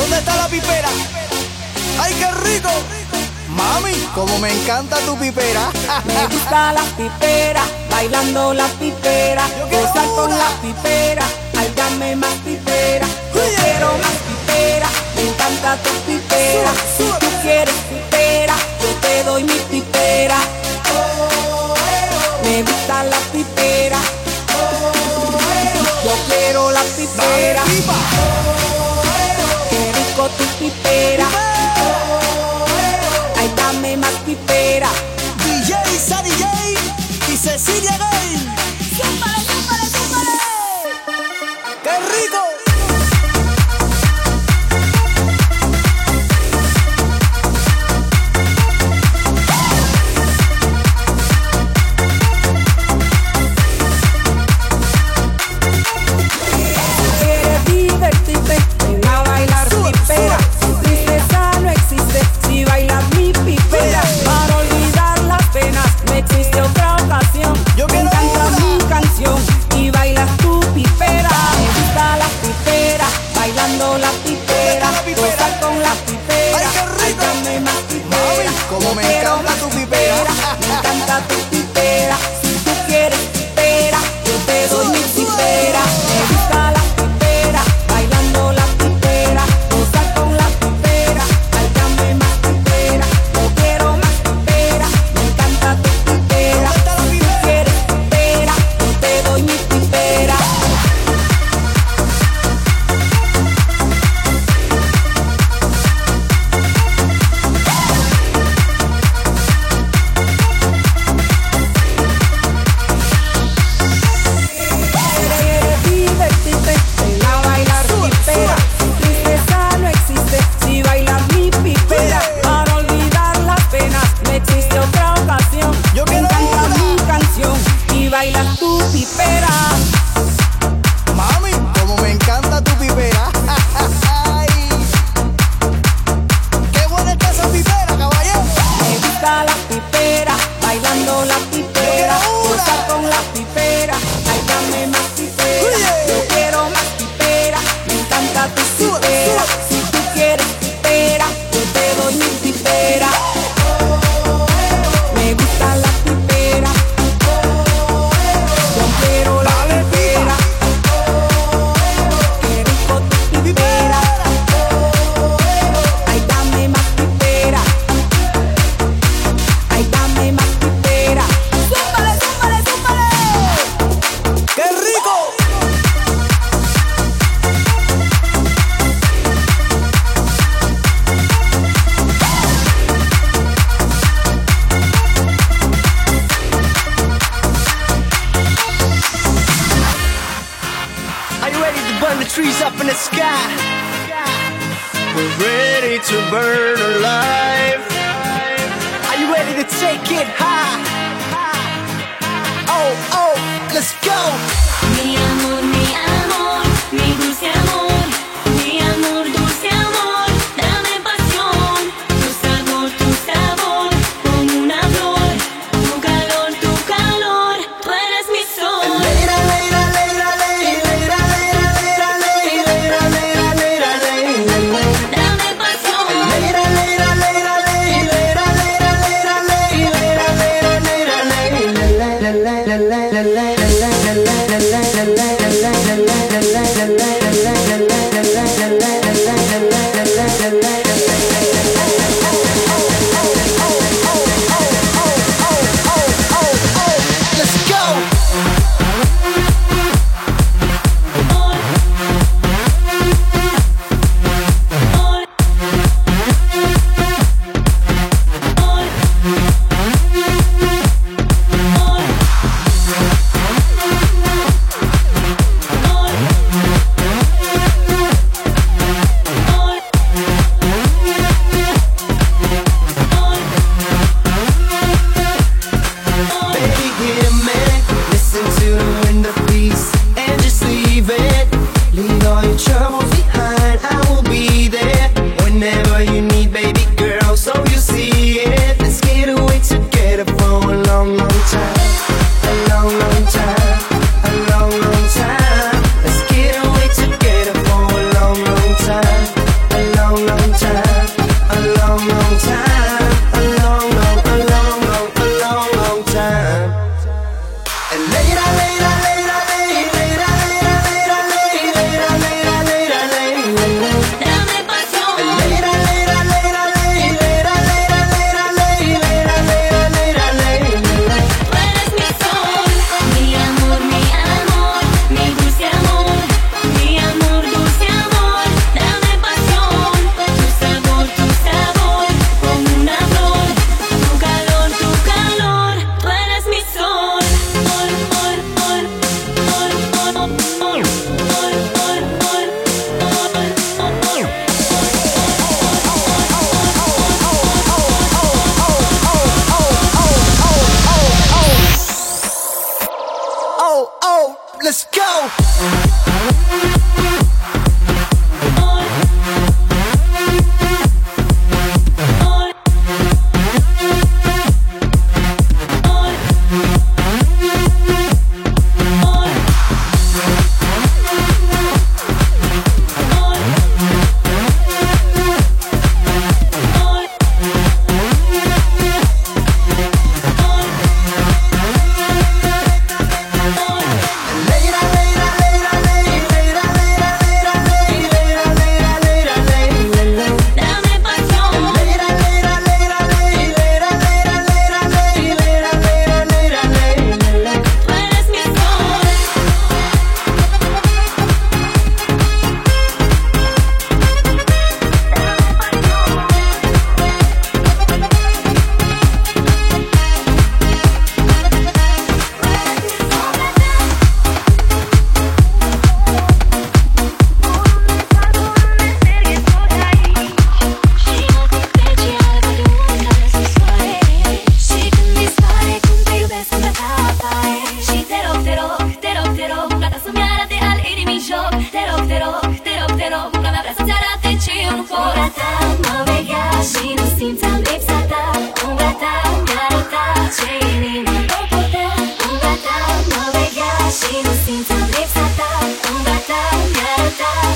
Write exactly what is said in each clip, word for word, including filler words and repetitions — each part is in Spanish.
¿Dónde está la pipera? ¡Ay, qué rico! Mami, como me encanta tu pipera. Me gusta la pipera, bailando la pipera, gozar con la pipera, ay dame más pipera. Yo quiero más pipera, me encanta tu pipera. Si tú quieres pipera, yo te doy mi pipera. Me gusta la pipera, yo quiero la pipera. Qué rico tu pipera, ay dame más pipera. D J, Sadie J y Cecilia Gay. ¡Súmale, súmale, súmale! ¡Qué rico! Quieres divertirte, ven a bailar pipera. Tristeza no existe si bailas mi pipera. Para olvidar las penas no existe otra ocasión. Yo Me quiero encanta una. mi canción y bailas tu pipera. Me gusta la pipera, bailando la pipera, la pipera? gozar con la pipera. ¡Ay, qué rico! Dame más pipera. Mami, como Yo me quiero encanta más tu pipera. Me encanta tu pipera. Si tú quieres pipera, yo te doy mi pipera. Me gusta la pipera, bailando la pipera, gozar con la pipera. Ay, dame más pipera. Yo quiero más pipera. Me encanta tu pipera. ¿Dónde está la Si tú pipera? quieres pipera, yo te doy mi pipera. Quieres divertirte, ven a bailar pipera. Tristeza no existe si bailas mi pipera. Para olvidar las penas no existe otra ocasión. Yo Me quiero encanta una. mi canción y bailas tu pipera. Mami, como me encanta tu pipera. Ay. ¡Qué buena está esa pipera, caballero! Me gusta la pipera, bailando la pipera, Yo quiero una. gozar con la pipera. Ay, dame más pipera. Oye. Yo quiero más pipera, me encanta tu Sube, pipera. sube. Si tú quieres pipera, yo te doy mi pipera. Me gusta la pipera, yo quiero la Dale, pipera. Qué rico tu pipera, ay dame más pipera. Ay dame más pipera. ¡Súmale, súmale, súmale! ¡Qué rico! Are you ready to burn the trees up in the sky? We're ready to burn alive. Are you ready to take it high? Oh, oh, let's go. Mi amor, mi amor, mi dulce amor, mi amor, dulce amor, dame pasión, tu sabor, tu sabor, como una flor, tu calor, tu calor, tú eres mi sol. Leira, leira, leira, leira, leira, leira, leira, leira, leira, leira, leira, leira. Dame pasión, Leira, leira, leira, leira, leira, leira, leira, leira, leira, leira, leira, leira, leira, leira, leira, leira, leira, leira, leira, leira,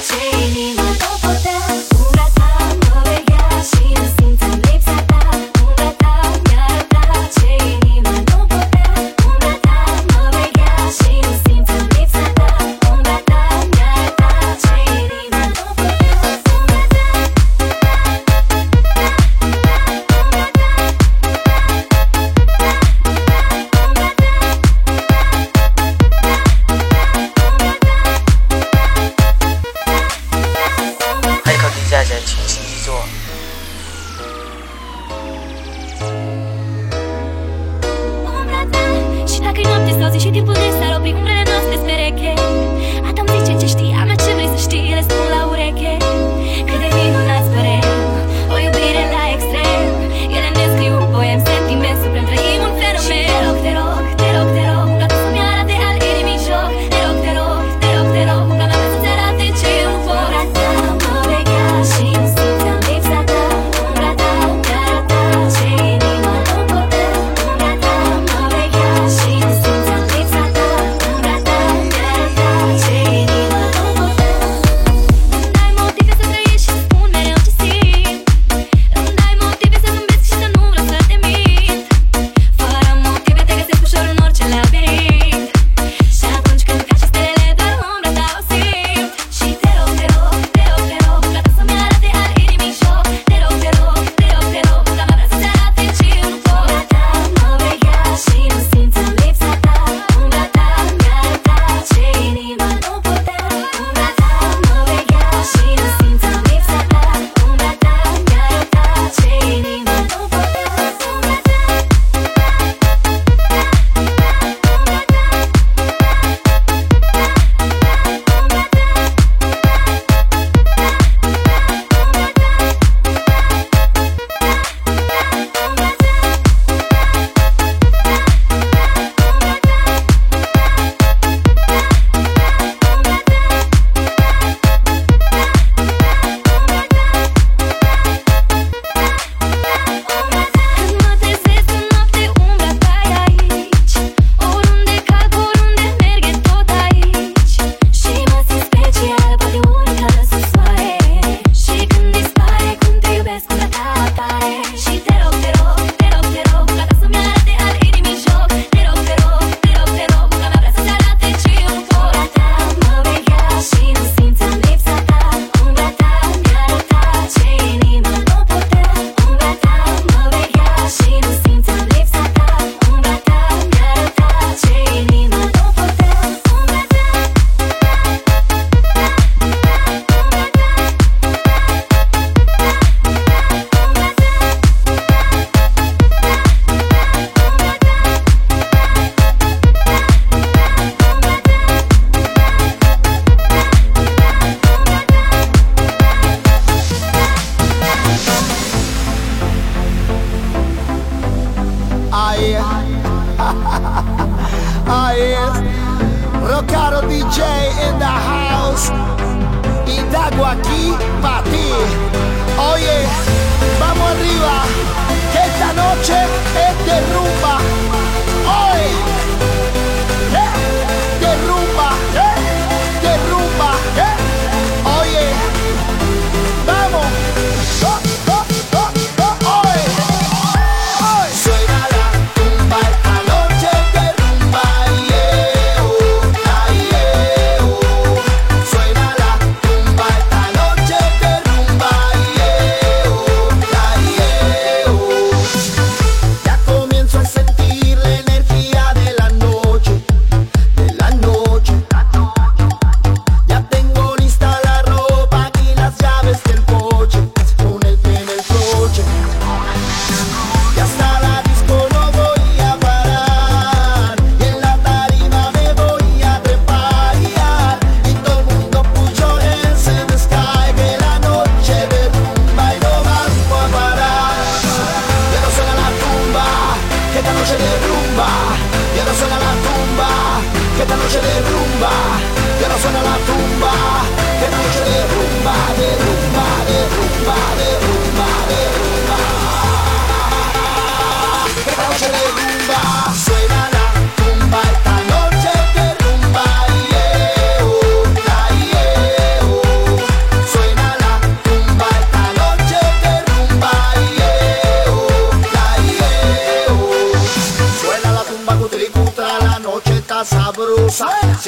Rocaro D J in the house. Y Dago aquí pa' ti. Oye, vamos arriba, que esta noche es de rumba. Hoy, eh, de rumba, eh, de rumba, eh. Oye, vamos. Oh, oh, oh, oh, oye. Hoy suena la tumba, esta noche es de rumba. Yeah, oh, ay, yeah, oh. Suena la tumba, esta noche es de rumba. Yeah, oh, ay, yeah, oh. Ya comienzo a sentir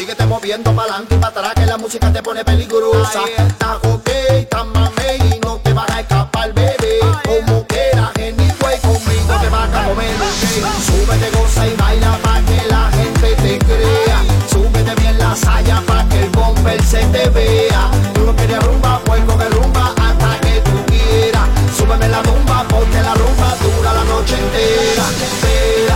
síguete moviendo pa'lante y pa' atrás que la música te pone peligrosa. Está ok, está mame y no te vas a escapar, bebé. Como quieras, anyway, conmigo te vas a comer, okay. Súbete, goza y baila pa' que la gente te crea. Súbete bien la saya pa' que el bumper se te vea. Tú no quieres rumba, pues coge rumba hasta que tú quieras. Súbeme la rumba, ponte la rumba, dura la noche entera. entera.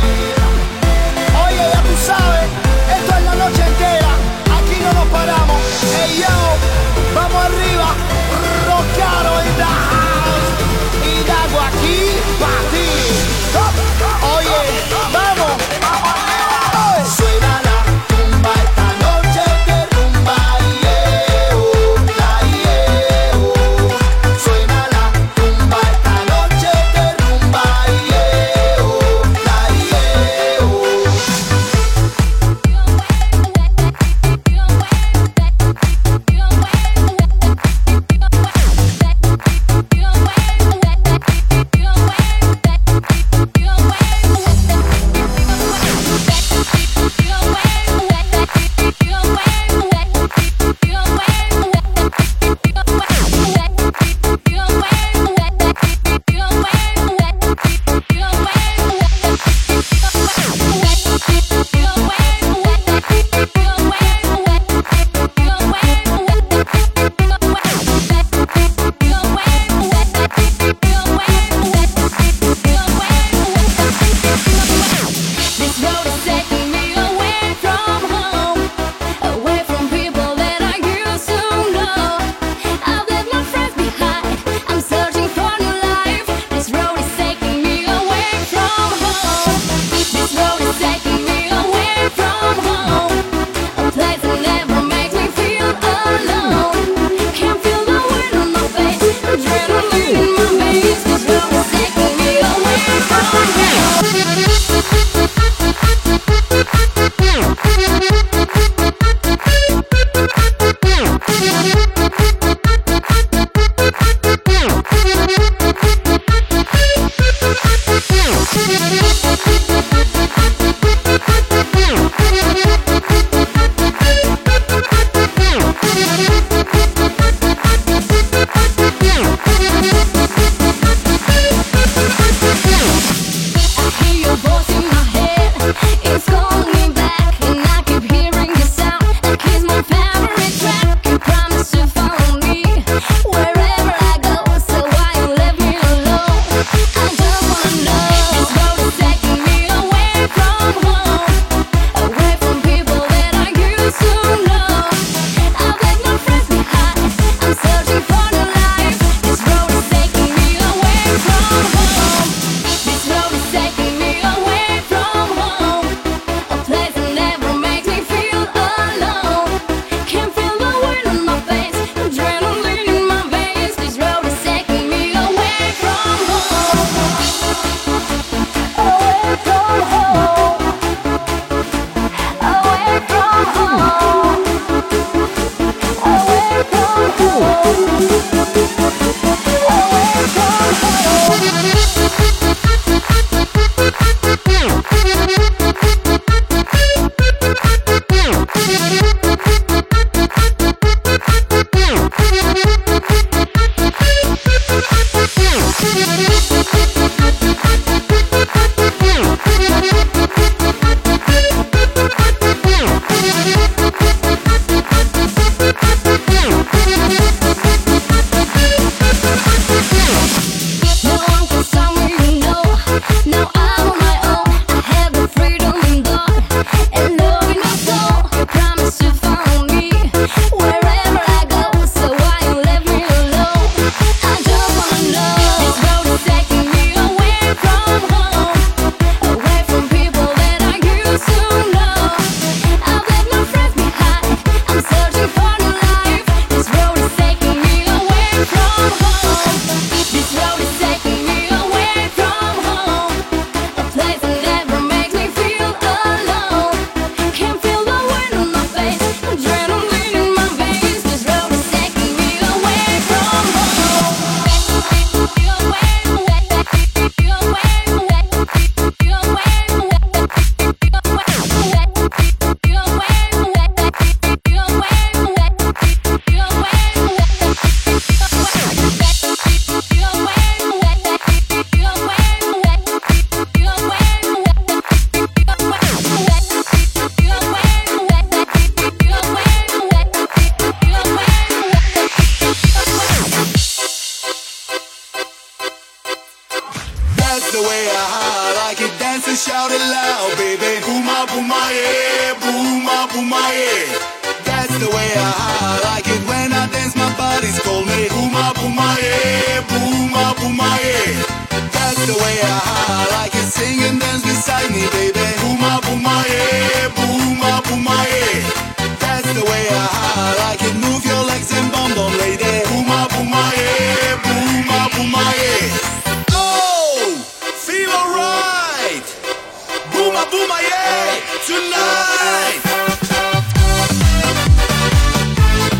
Oye, ya tú sabes, esto es la noche entera. Aquí no nos paramos. Hey yo, vamos arriba. Rockaro in the house. Y Dago aquí pa' ti. Oye, vamos. Suena la tumba esta noche de rumba, yeah, oh, yeah, oh. Suena la tumba esta noche de rumba, yeah, oh, yeah, oh. shout it loud, baby. Booma, booma, yeah, booma, booma, yeah. That's the way I like it when I dance. My body's call me. Booma, booma, yeah, booma, booma, yeah. That's the way I like it. Sing and dance beside me, baby. Booma, booma, yeah, booma, booma, yeah. That's the way I like it. Move your legs and bum bum, lady. Booma, booma, yeah, booma, booma, yeah. Oh, feel alright. Booma, booma, yeah, tonight.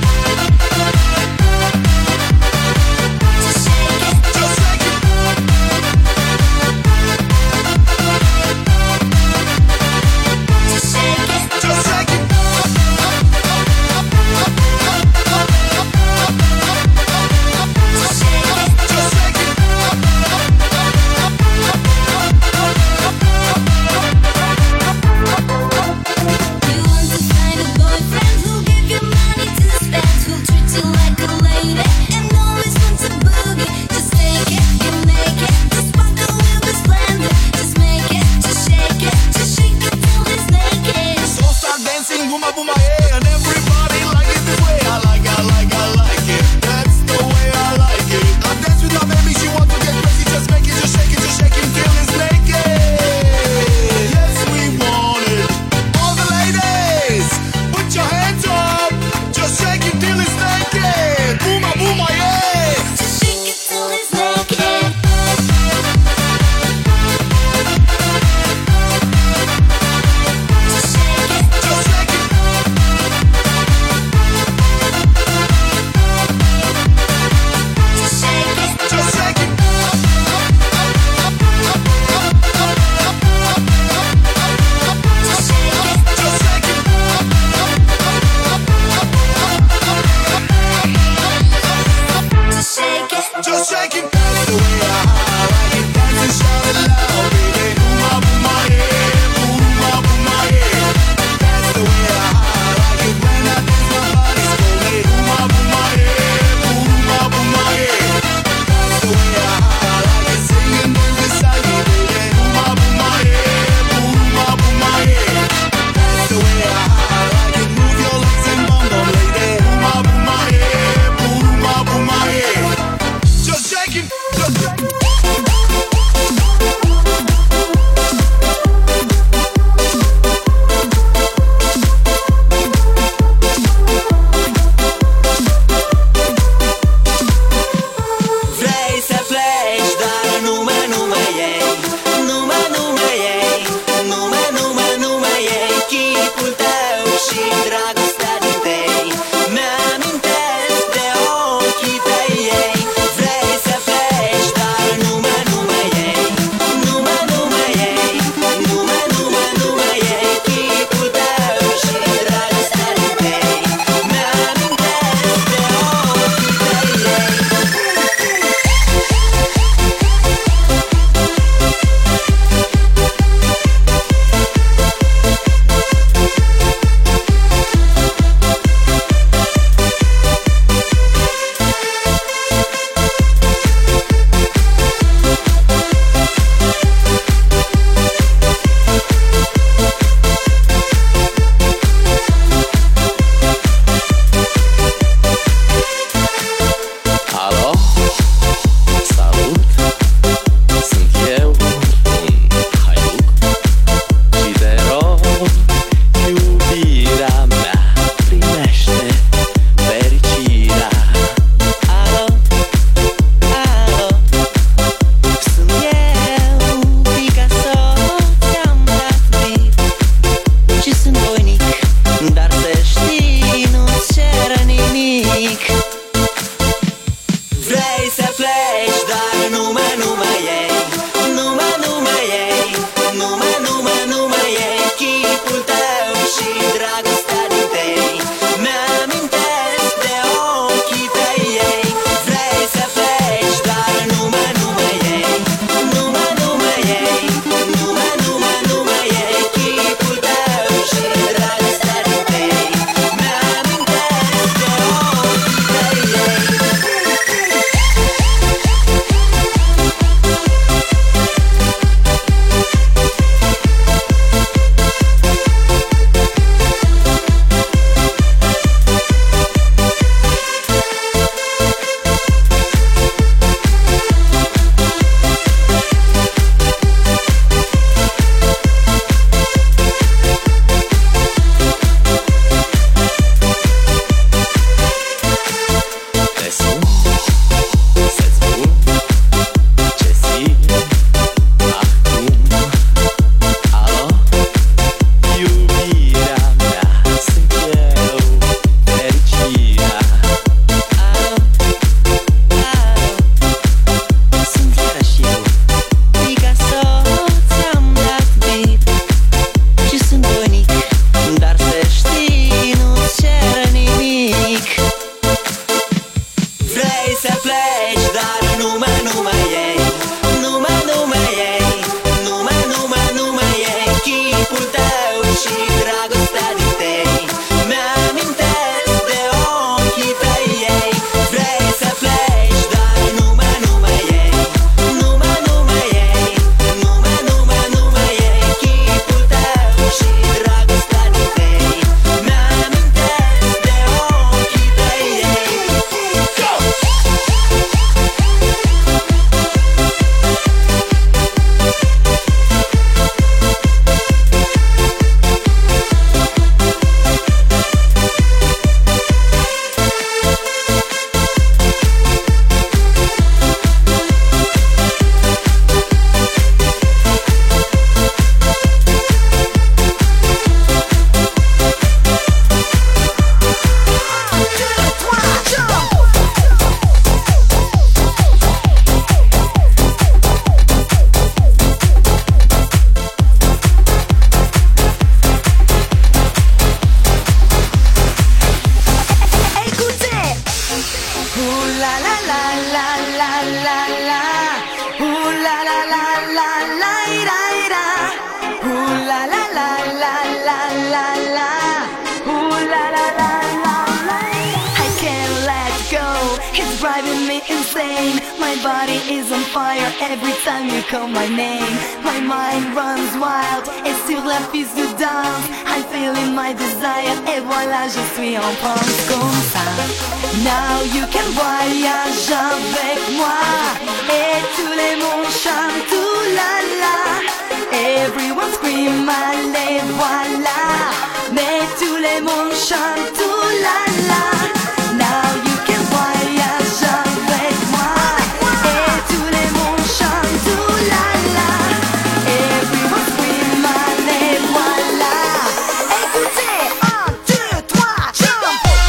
la la la la la la la. Ooh la la la la la ira ira. Ooh la la la la la la la. Ooh la la la la la. I can't let go. It's driving me insane. My body is on fire every time you call my name. My mind runs wild. Et sur la piste de danse, I'm feeling my desire. Et voilà, je suis en transe comme ça. Now you can voyage avec moi. Et tous les mondes chantent tout la la. Everyone scream, allez voilà. Mais tous les mondes chantent tout la la. Now you can voyage avec moi. Et tous les mondes chantent tout la la. Everyone scream, allez voilà. Écoutez, un, deux, trois, jump.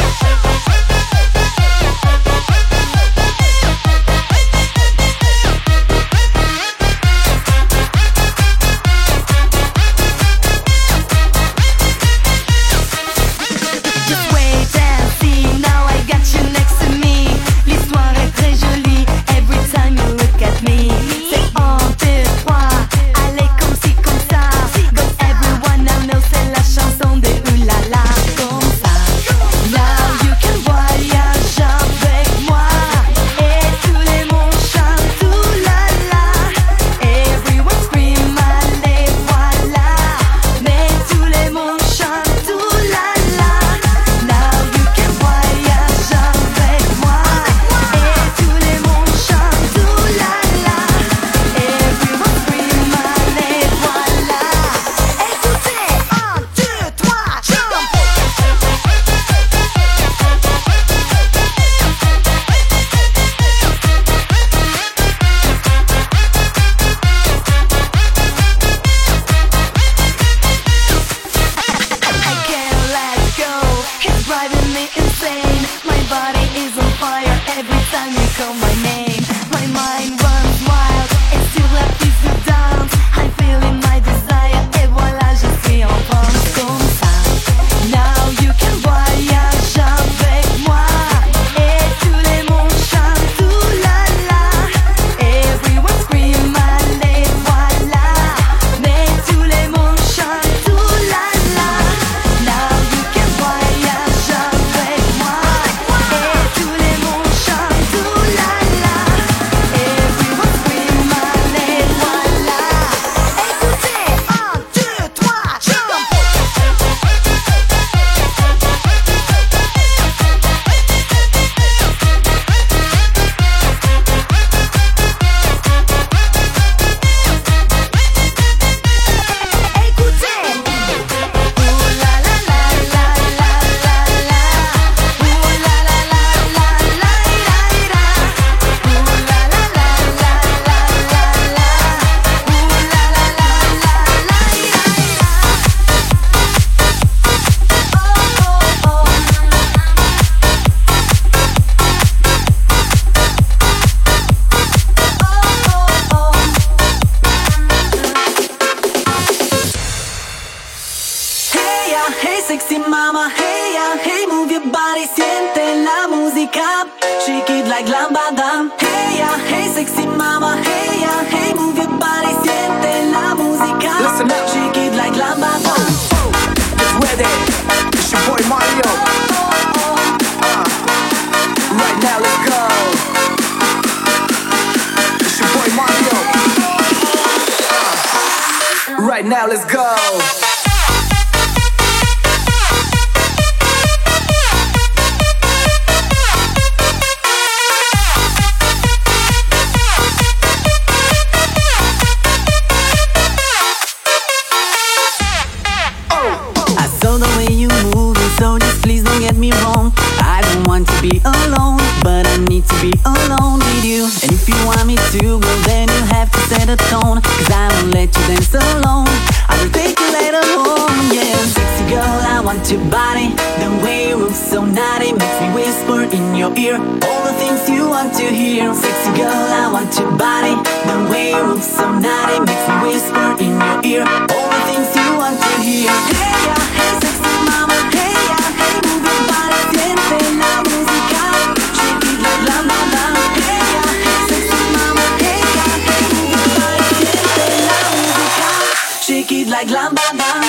Just wait and see, now I got you next to me. L'histoire est très jolie, every time you look at me. C'est un, deux, trois, allez comme ci, comme ça. Got everyone I know, c'est la chanson de Oulala, comme ça. Now you can voyage avec moi. Et tous les mondes chantent tout la la. Everyone scream, allez voilà. Mais tous les mondes chantent tout la la. Now you can voyage avec moi. Et tous les mondes chantent tout la la. Everyone scream, allez voilà. Écoutez, un, deux, trois, jump. I can't let go. It's driving me insane. My body is on fire every time you call my name. My mind runs wild. Et sur la piste de danse, I'm feeling my desire. Et voilà, je suis en transe comme ça. Now you can voyage avec moi. Et tous les mondes chantent tout la la. Everyone scream, allez voilà. Mais tous les mondes chantent tout la la. Now you can voyage avec moi. Et tous les mondes chantent tout la la. Everyone scream, allez voilà. Écoutez, un, deux, trois, jump. Écoutez. Ooh la la la la la la la. Ooh la la la la la ira ira. Ooh la la la la la la la. Ooh la la la la la ira ira. Oh oh oh. Oh oh oh. Hey ya, hey sexy mama, hey ya, hey move your body, siente la música, shake it like lambada. Hey ya, hey sexy mama, hey ya, hey move your body, siente la música, Listen up. shake it like lambada. Get ready. It's your boy Mario. Uh, right now, let's go. It's your boy Mario. Uh, right now, let's go. I saw the way you move it, so just please don't get me wrong. I don't want to be alone, but I need to be alone with you. And if you want me to go, then you have to set a tone, cause I won't let you dance alone. I will take you later home, yeah. Sexy girl, I want your body. The way you move so naughty makes me whisper in your ear all the things you want to hear. Sexy girl, I want your body. The way you move so naughty makes me whisper in your ear all the things you want to hear. Hey ya, hey sexy mama, hey ya, hey move your body, siente la música, shake it like la mama. like lambada.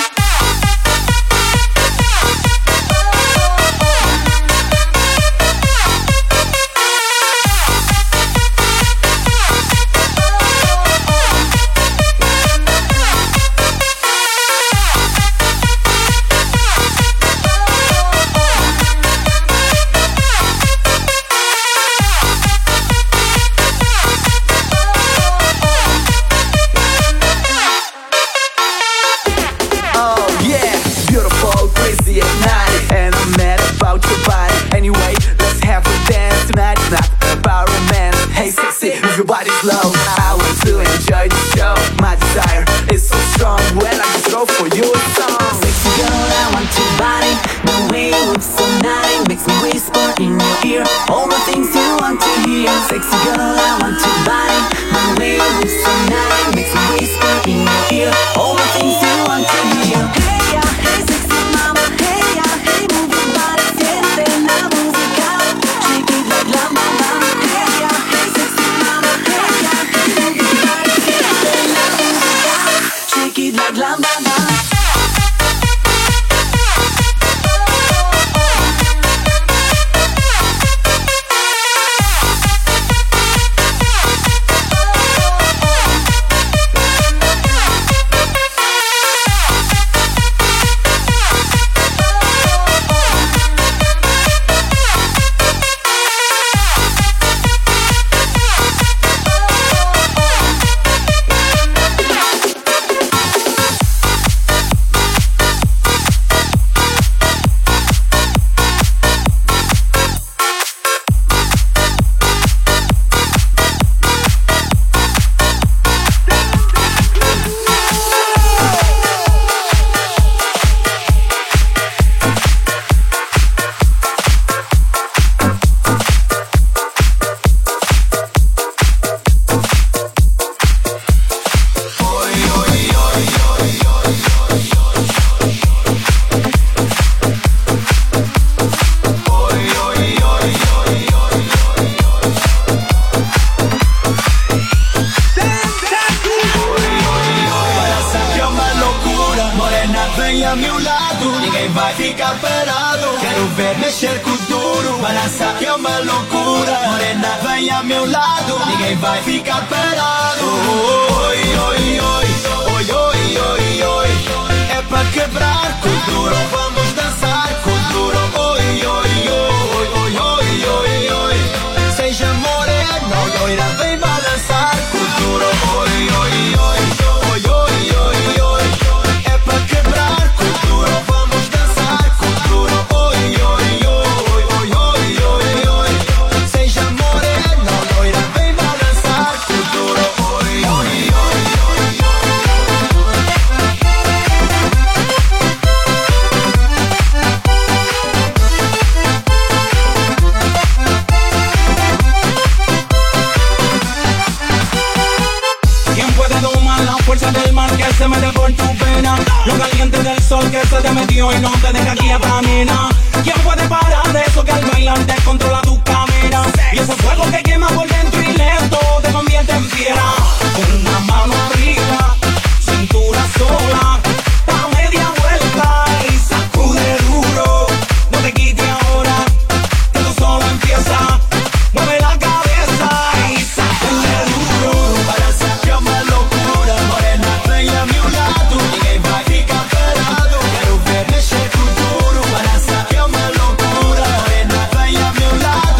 Low. I want to enjoy the show. My desire is so strong when I just go for you a song. Sexy girl, I want your body. The way you look so nice makes me whisper in your ear all the things you want to hear. Sexy girl, I want your body. The way you look so nice makes me whisper in your ear all the things you want to hear. Hey ya, hey sexy mama, hey ya, hey move your body, siente la música, shake it like la mama. Hey ya, hey sexy mama, hey ya, hey move your body, siente la música, shake it like la mama. Vem a meu lado, ninguém vai ficar parado. Quero ver mexer com duro, balança que é uma loucura. Morena, vem a meu lado, ninguém vai ficar parado. Oi, oi, oi, oi, oi, oi, oi. É pra quebrar com duro, vamos dançar com duro. Oi, oi, oi, oi, oi, oi, oi. Seja morena, loira, vem balançar com duro. Oi, oi, oi, oi, oi, oi, oi. É pra quebrar com duro, vamos dançar com duro. Oi, oi, oi, oi, oi, oi, oi. Seja morena, loira, vem balançar com duro. Oi, oi, oi, oi, oi. ¿Quién puede domar la fuerza del mar que se mete por tu pena? Lo caliente del sol que se te metió y no te deja aquí a caminar. ¿Quién puede parar eso que al bailar te controla tu cámara? Y ese fuego que quema por dentro y lento te convierte en fiera. Con una mano arriba, cintura sola, da media vuelta y sacude duro. No te quites ahora, que tú solo empieza. Mueve la cabeza y sacude duro. Balanza que é uma loucura. Morena, vem a meu lado, ninguém vai ficar parado. Quero ver mexer com duro. Balança que é uma loucura. Morena, vem a meu lado.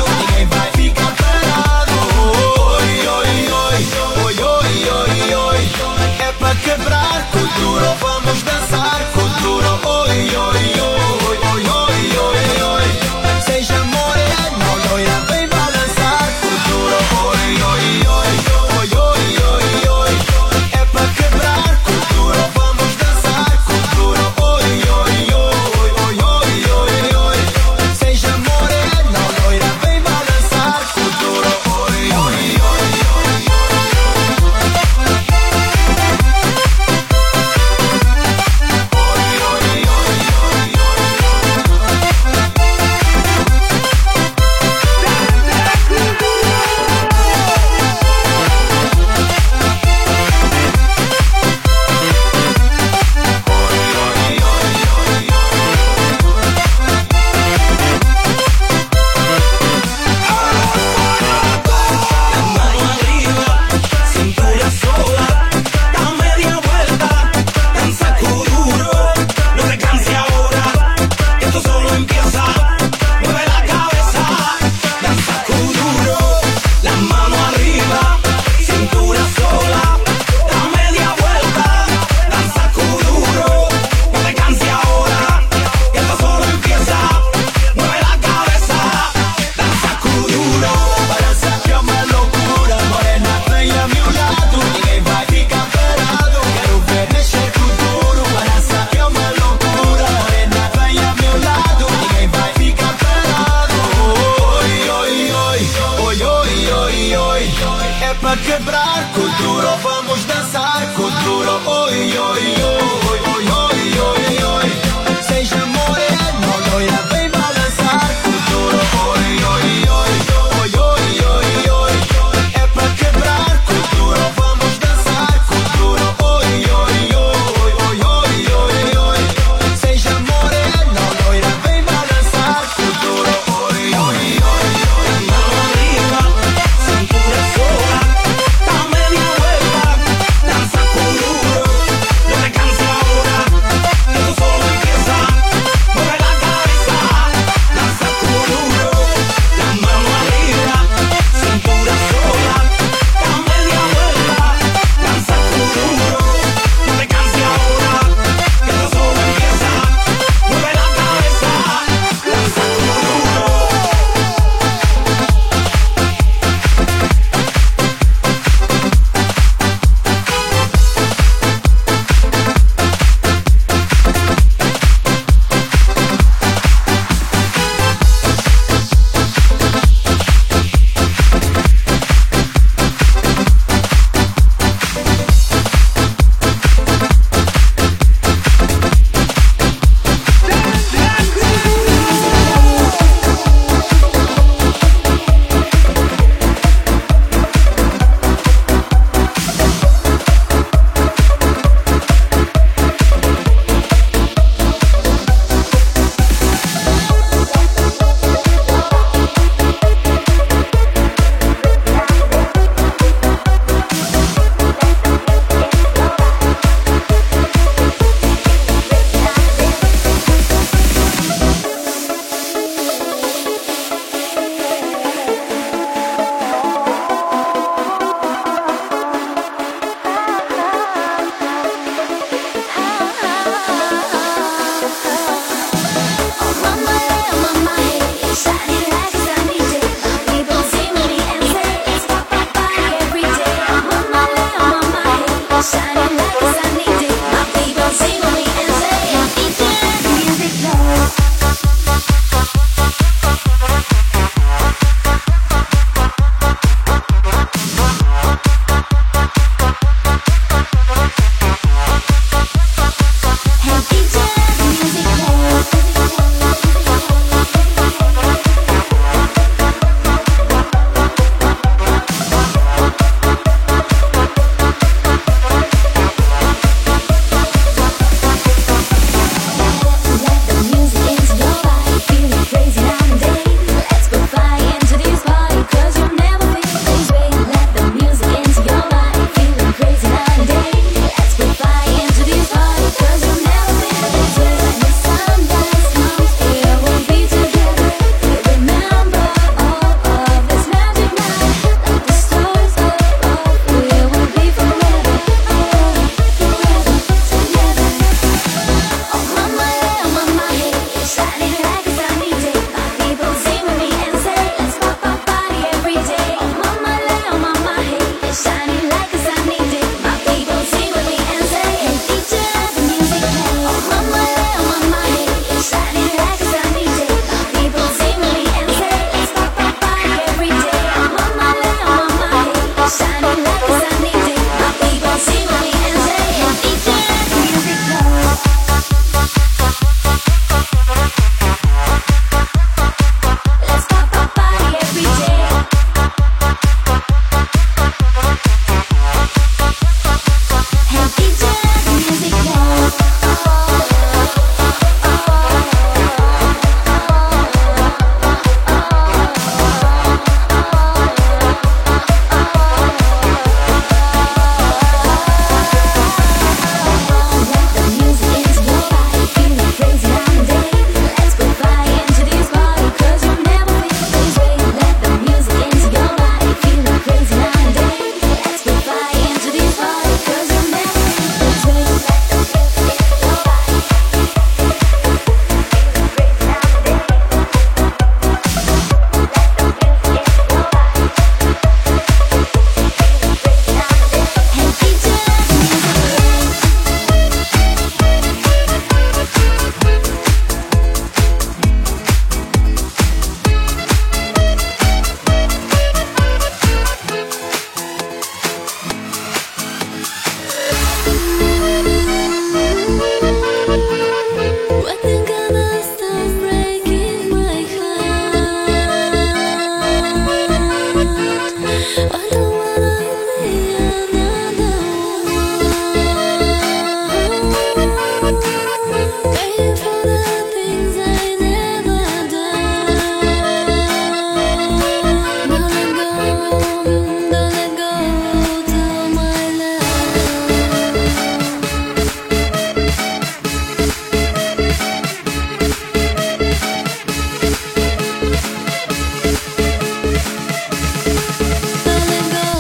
Don't let go.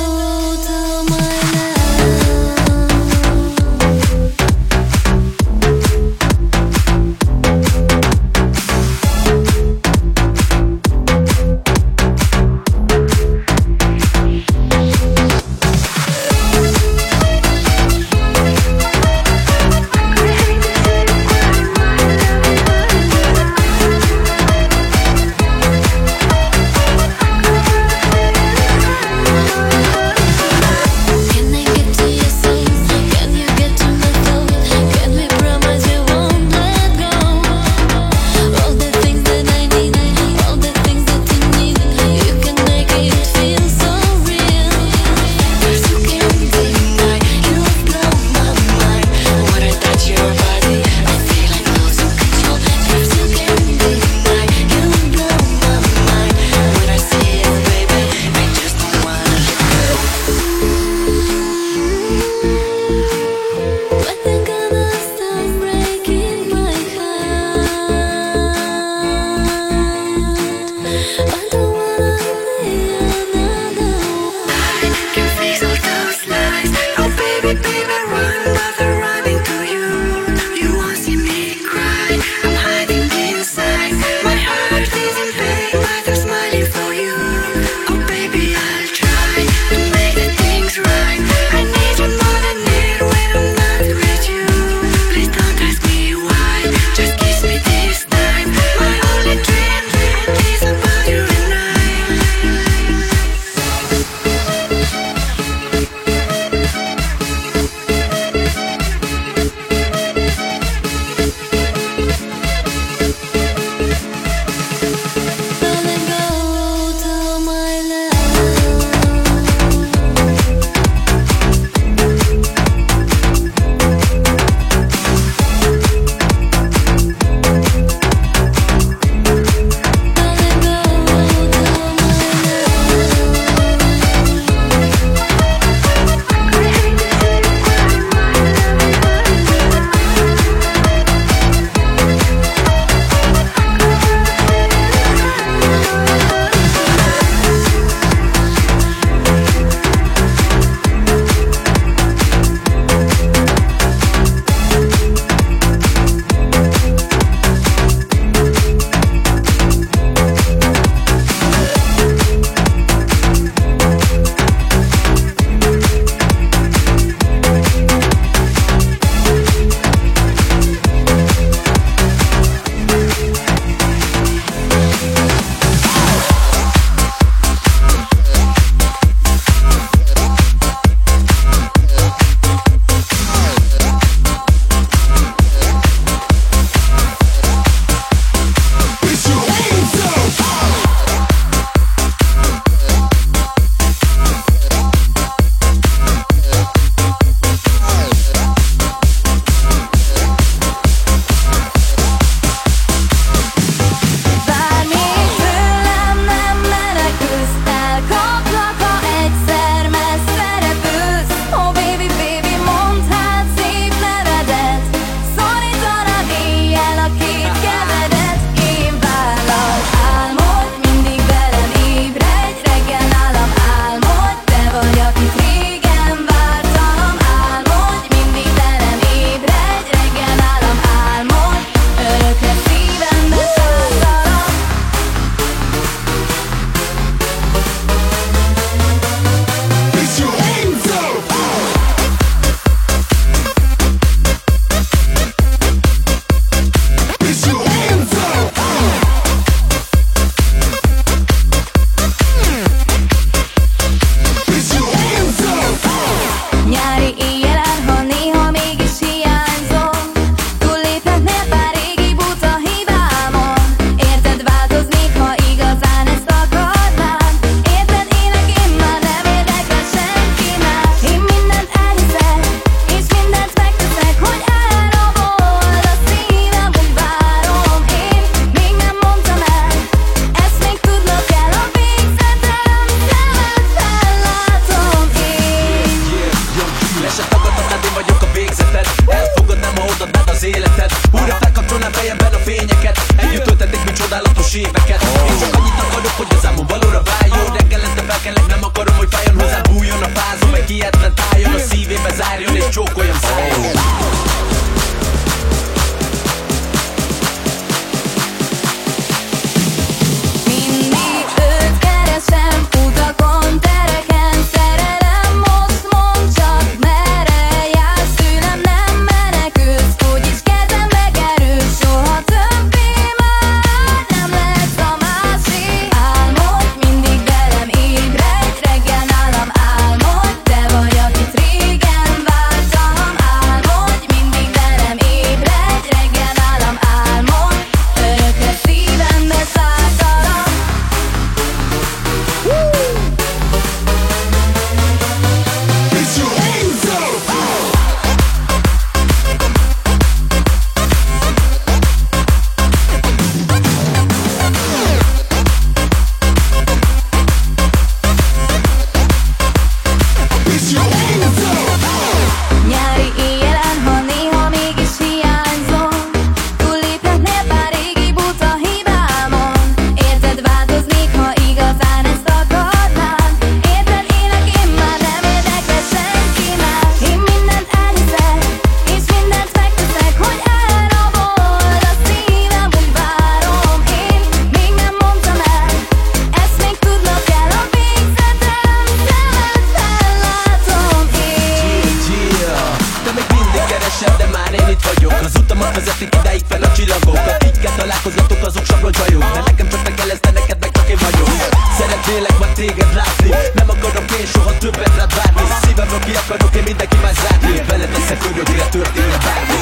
látni. Nem akarok én soha többet rád várni. Szívemről ki akarok én mindenki már zárni. Veled leszek örökre, történne bármi.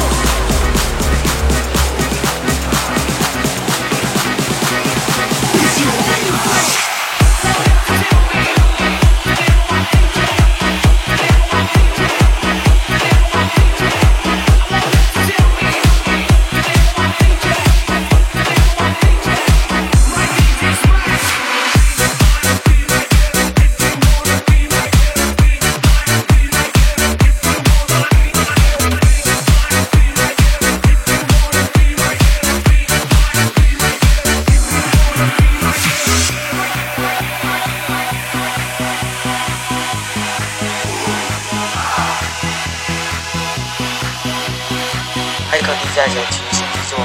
海口地下小区星期座。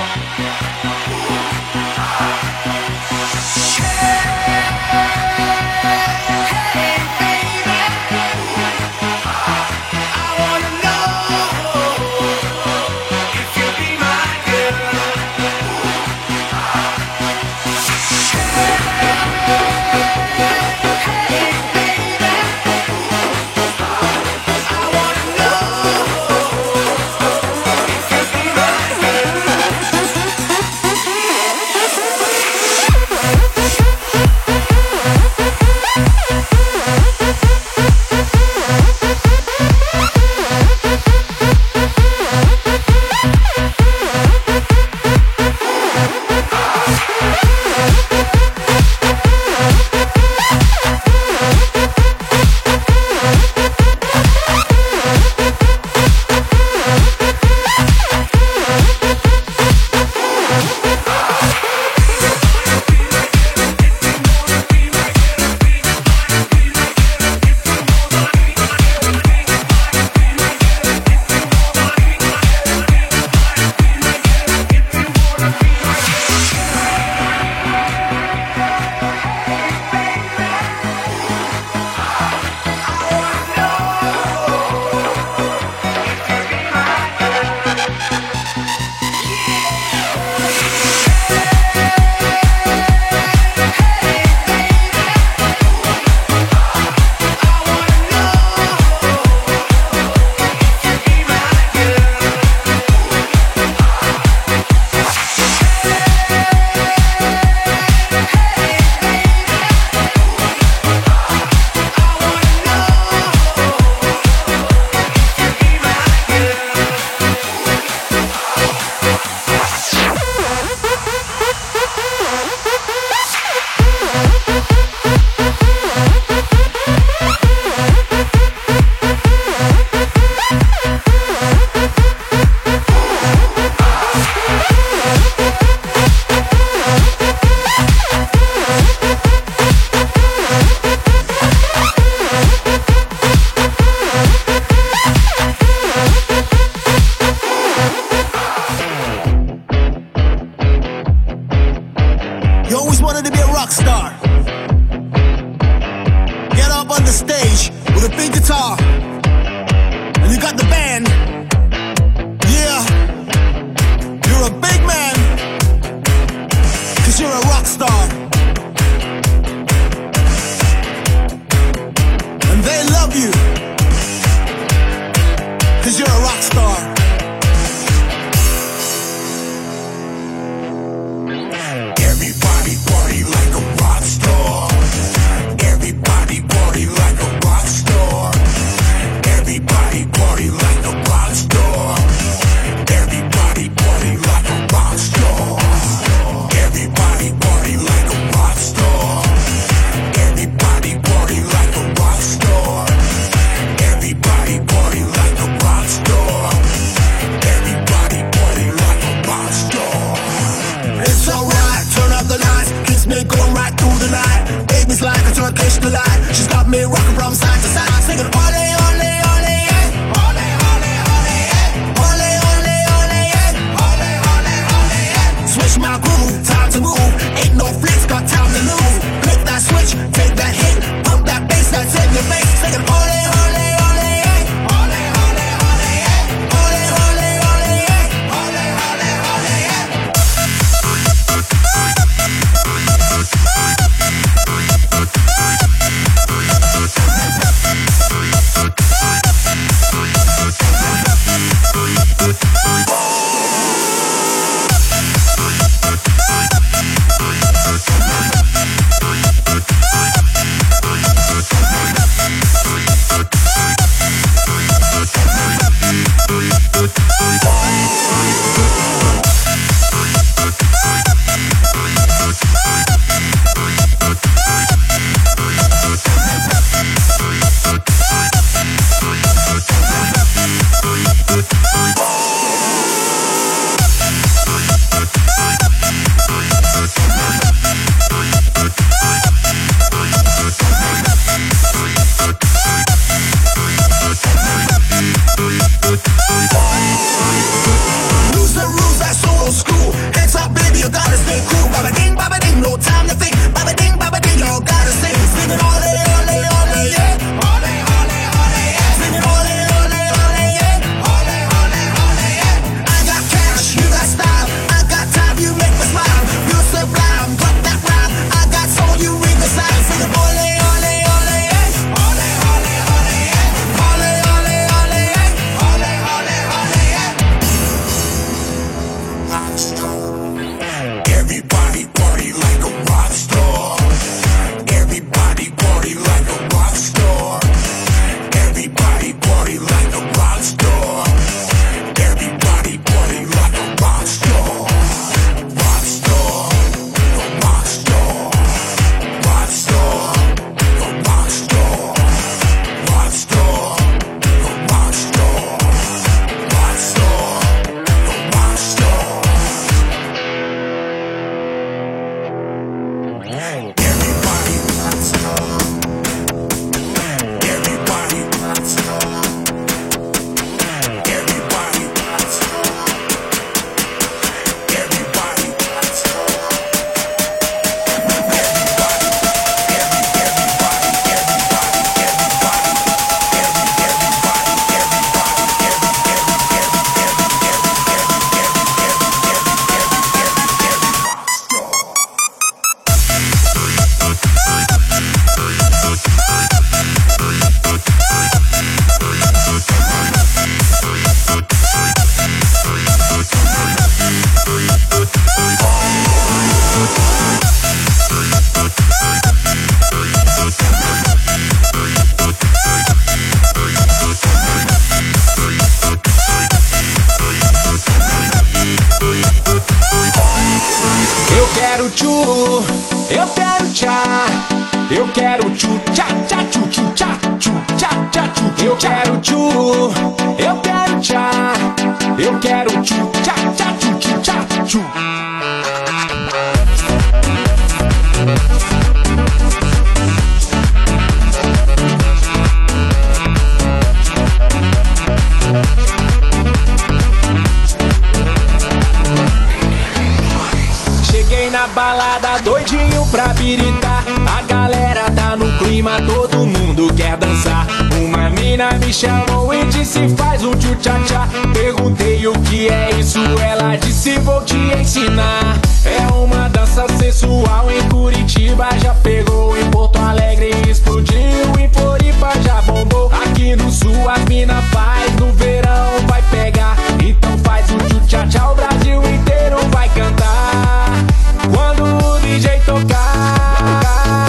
balada doidinho pra biritar. A galera tá no clima, todo mundo quer dançar. Uma mina me chamou e disse faz um tchu-tcha-tcha. Perguntei o que é isso, ela disse vou te ensinar. É uma dança sensual, em Curitiba já pegou, em Porto Alegre explodiu, em Floripa já bombou. Aqui no sul as mina faz, no verão vai pegar. Então faz um tchu-tcha-tcha, o Brasil inteiro vai cantar quando o D J tocar.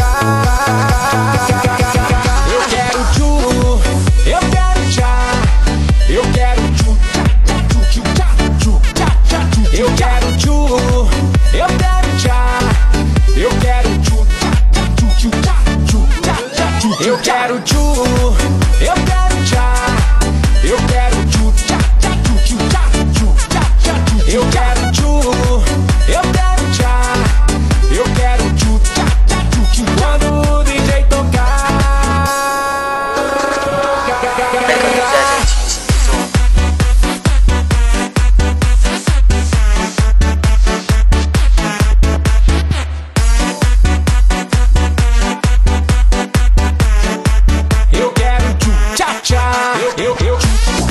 Eu quero tchu, eu quero tchá, eu quero tchu, tchu, tchu, tchu, tchu, tchu. Eu quero tchu, eu quero tchá, eu quero tchu, tchu, tchu, tchu, tchu. Eu quero tchu, eu quero tchá, eu quero tchu, tchu, tchu, tchu, tchu. Eu quero tchu, eu quero tchá, eu quero tchu, tchu, tchu. Quando o D J tocar. Eu quero tchu, tchá, tchá. Eu, eu, eu.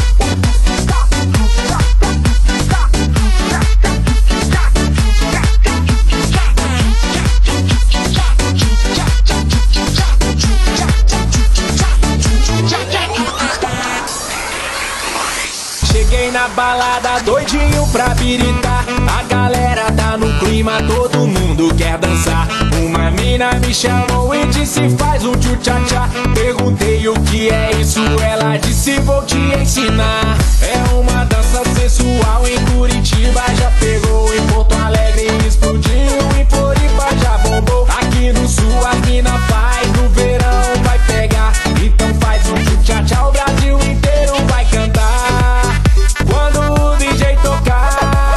Cheguei na balada doidinho pra biritar. A galera tá no clima, todo mundo quer dançar. Uma mina me chamou e disse faz um tchu-tcha-tcha. Perguntei o que é isso, ela disse vou te ensinar. É uma dança sensual, em Curitiba já pegou, em Porto Alegre explodiu, em Floripa já bombou. Aqui no sul as mina faz, no verão vai pegar. Então faz um tchu-tcha-tcha, o Brasil inteiro vai cantar quando o D J tocar.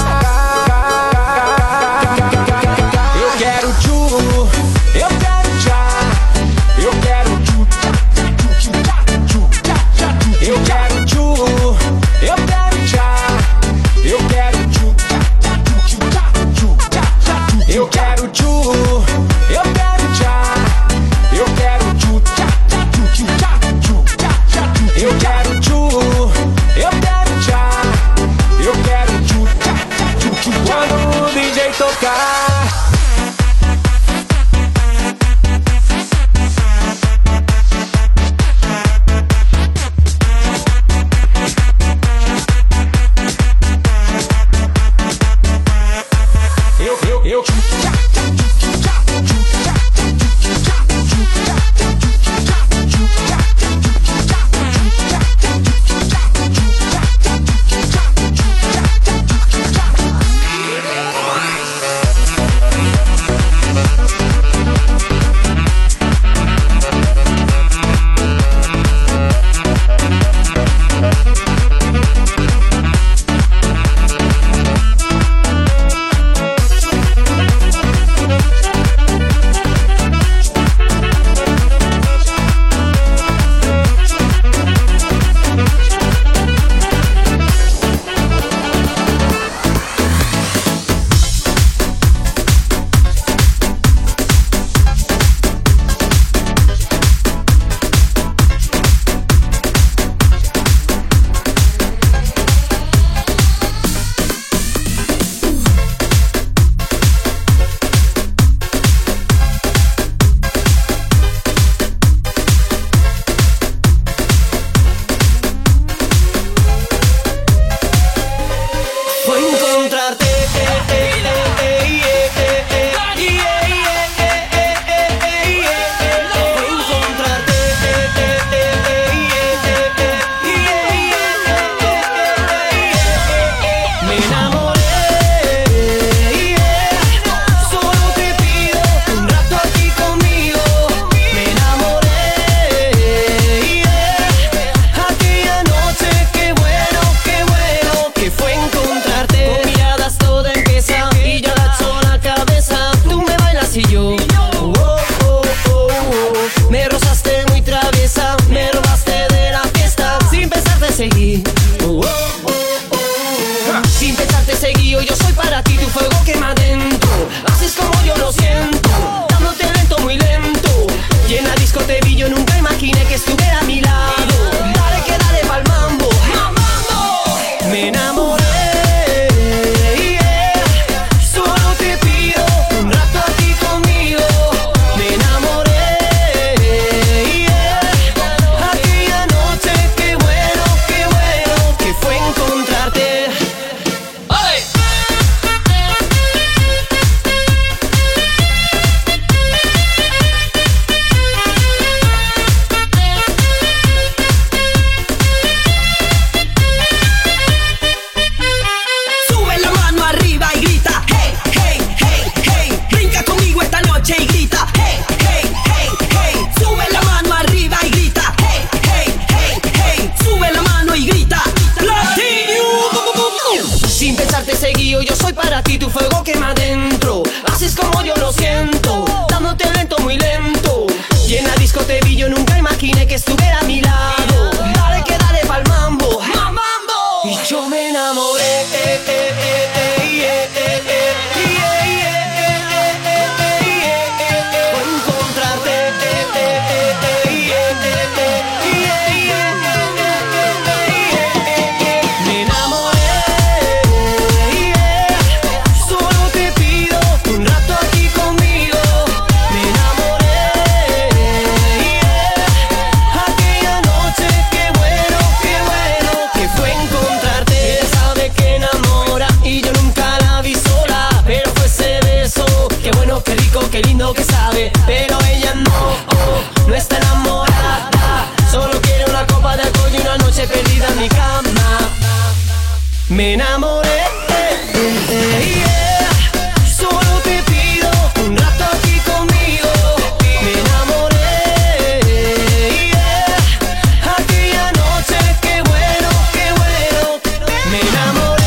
Eu quero tchu, eu quero tchá, eu quero tchu, tchu, tchu, tchu, tchu. Eu quero tchu, te vi yo nunca imaginé que estuviera a mi lado. Dale que dale pa'l mambo, me enamoré. Yo soy para ti, tu fuego quema dentro. Así es como yo lo siento, dándote lento, muy lento. Y en la disco te vi, yo nunca imaginé que estuviera a mi lado. Dale que dale pa'l mambo, mambo. Y yo me enamoré. eh, eh, eh, eh, eh, eh, eh, Fue encontrarte. Me enamoré. Qué lindo que sabe, pero ella no, oh, no está enamorada. Solo quiere una copa de alcohol y una noche perdida en mi cama. Me enamoré, eh, eh, yeah. Solo te pido un rato aquí conmigo. Me enamoré, yeah. Aquella noche, qué bueno, qué bueno. Me enamoré.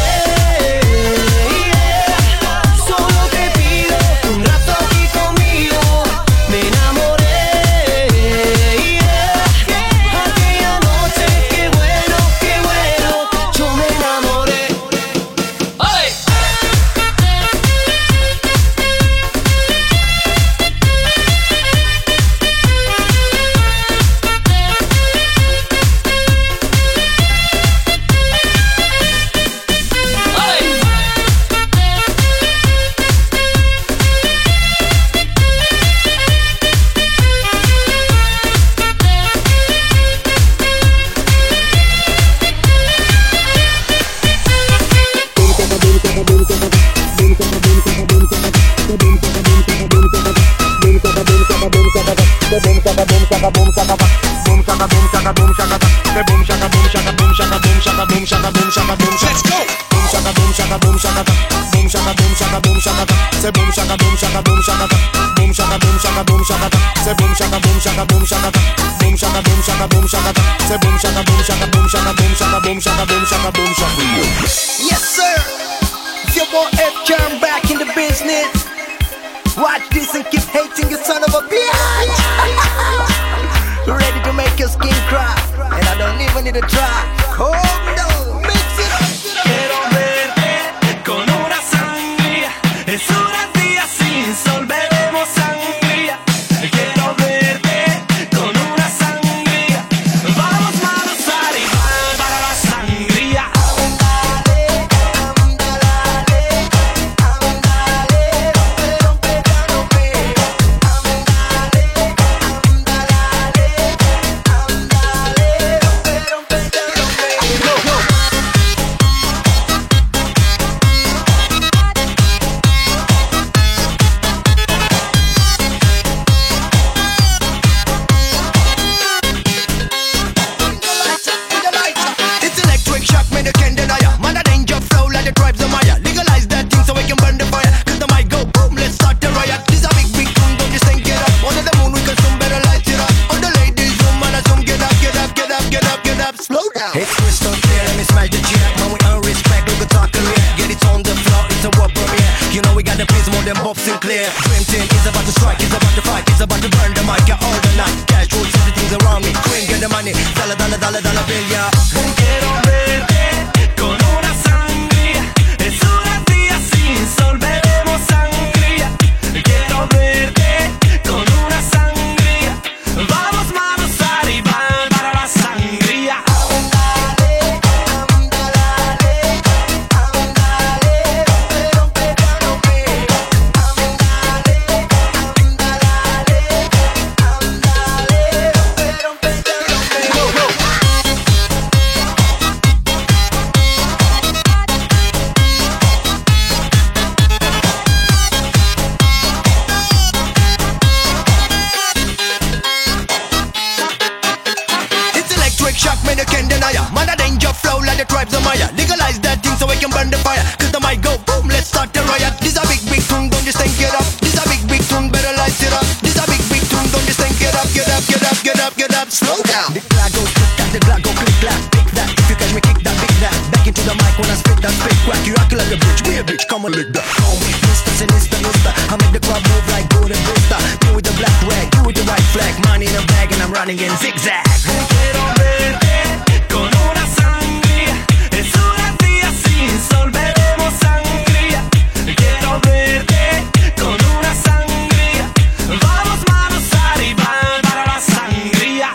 Yes, sir. It's your boy F Jam back in the business. Watch this and keep hating, you son of a bitch. Ready to make your skin cry, and I don't even need a try. Calm down, mix it up. Quiero verte con una sangría. Es unos días sin sol, bebemos sangría. Quiero verte con una sangría. Vamos a gozar y para la sangría. Sinclair, Dream Team is about to strike, it's about to fight, it's about to burn the mic, yeah, all the night. Cash rules, everything's around me. Queen, get the money, dale, dale, dale, dale, bill, yeah. Quiero verte con una sangría. Es unos días sin sol, bebemos sangría. Quiero verte con una sangría. Vamos man, you can't deny ya. Man, a danger flow like the tribes of Maya. Legalize that thing so we can burn the fire. Cause the mic go boom, let's start the riot. This a big, big tune, don't just think it up. This a big, big tune, better light it up. This a big, big tune, don't just think it up. Get up, get up, get up, get up, slow down. The clock goes click clack, the clock go click clack. Pick that, if you catch me, kick that, big that. Back into the mic when I spit that, spit crack. You rock like a bitch, be a bitch, come on, lick that. Call me Mister Sinister, Mister. I make the crowd move like Golden Booster. You with the black rag, you with the white flag. Money in a bag and I'm running in zigzag. Quiero verte con una sangría. Es una día sin sol, bebemos sangría. Quiero verte con una sangría. Vamos manos arriba para la sangría.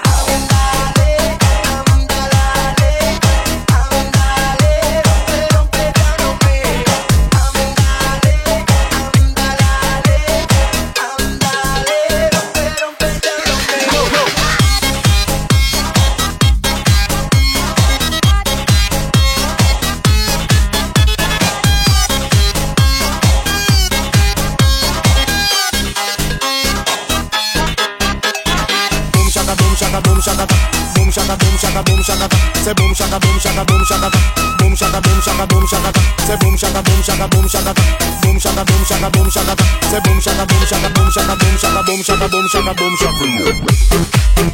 Boom shaka boom shaka boom shaka boom shaka say boom shaka boom shaka boom shaka boom shaka boom shaka boom shaka say boom shaka boom shaka boom shaka boom shaka boom shaka boom shaka say boom shaka boom shaka boom shaka boom shaka boom shaka boom shaka boom shaka.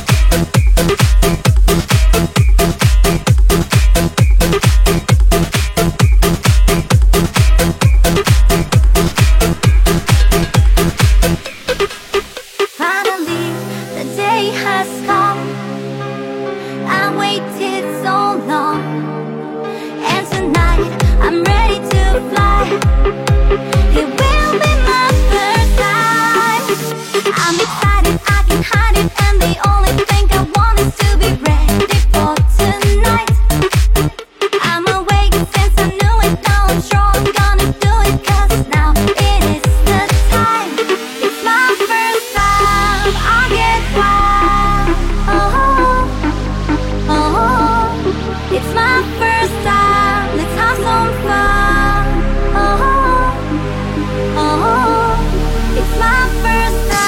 I'm excited, I can hide it, and the only thing I want is to be ready for tonight. I'm awake since I knew it, now I'm sure I'm gonna do it, cause now it is the time. It's my first time, I get wild. Oh, oh, oh, it's my first time, let's have some fun. Oh, oh, oh, it's my first time.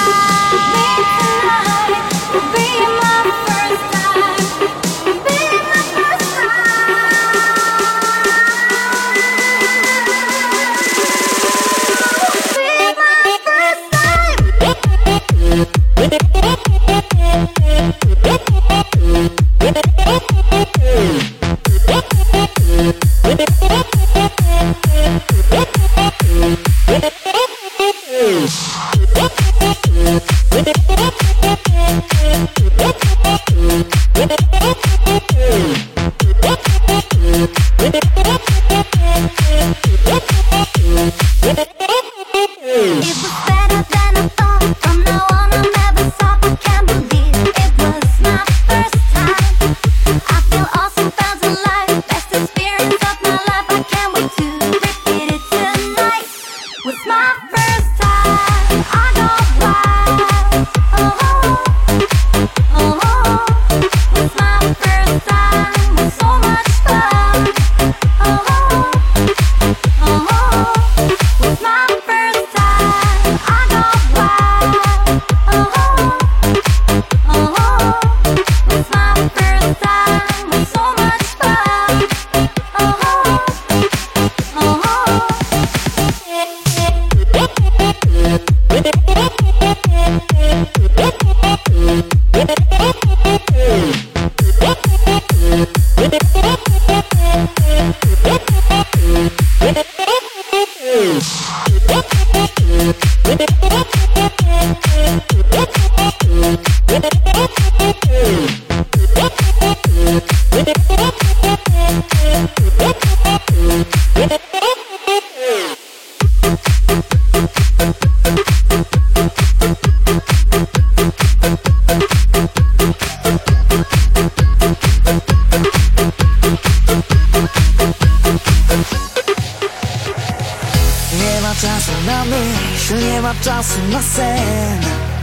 czasu na sen.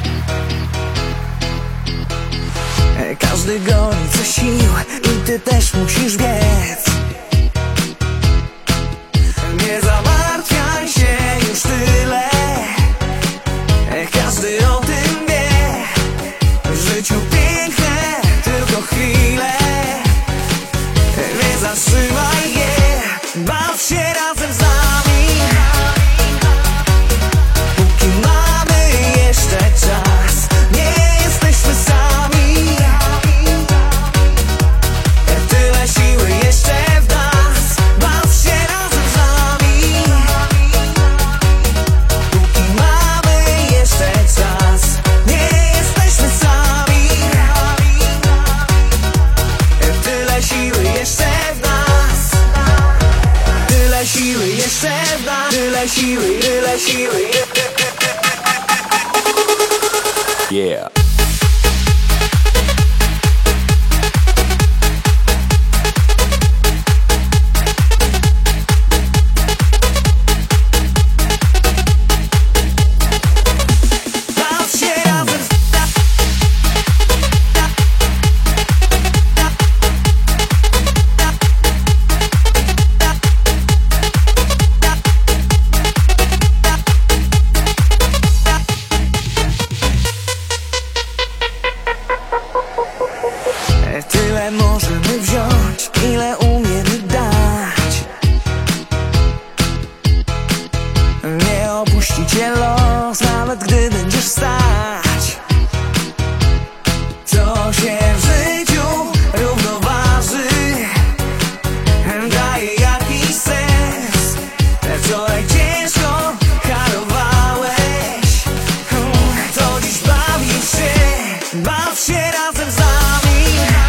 Każdy goni co sił i ty też musisz biec. Nie zamartwiaj się już tyle, każdy o tym wie. W życiu piękne tylko chwile. razem z nami,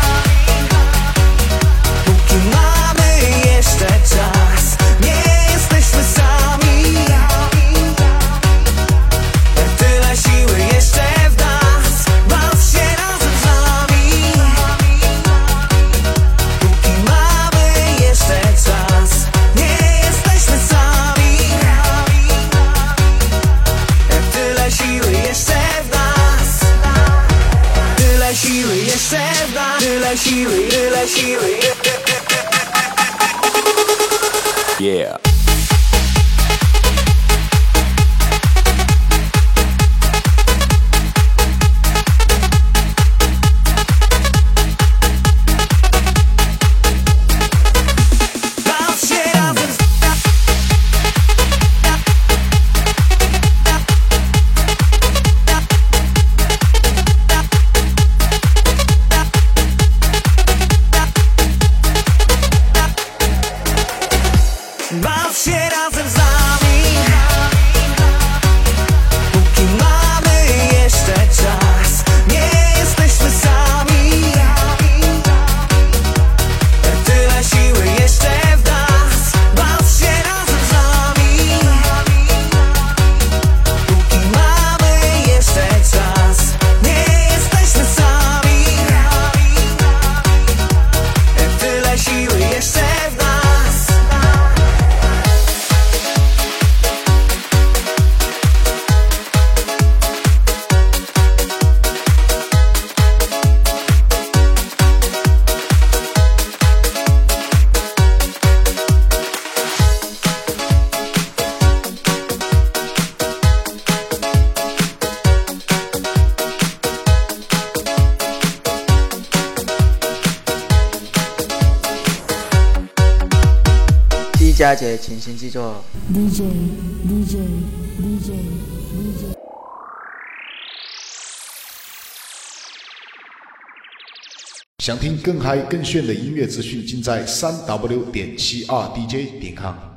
póki mamy jeszcze czas. Nie jesteśmy sami, tyle siły jeszcze w nas. Baw się razem z nami, póki mamy jeszcze czas. Nie jesteśmy sami, tyle siły jeszcze w nas. Tyle siły jeszcze w nas. Tyle siły, tyle siły. Yeah. Baw się razem z Baw się razem z nami, póki mamy jeszcze czas. Nie jesteśmy sami, tyle siły jeszcze w nas. Baw się razem z nami, póki mamy jeszcze czas. Nie jesteśmy sami, tyle siły jeszcze w nas. D J 佳姐，请先记住。 D J D J D J D J。 想听更嗨更炫的音乐资讯，尽在三 W 点七二 D J 点 com。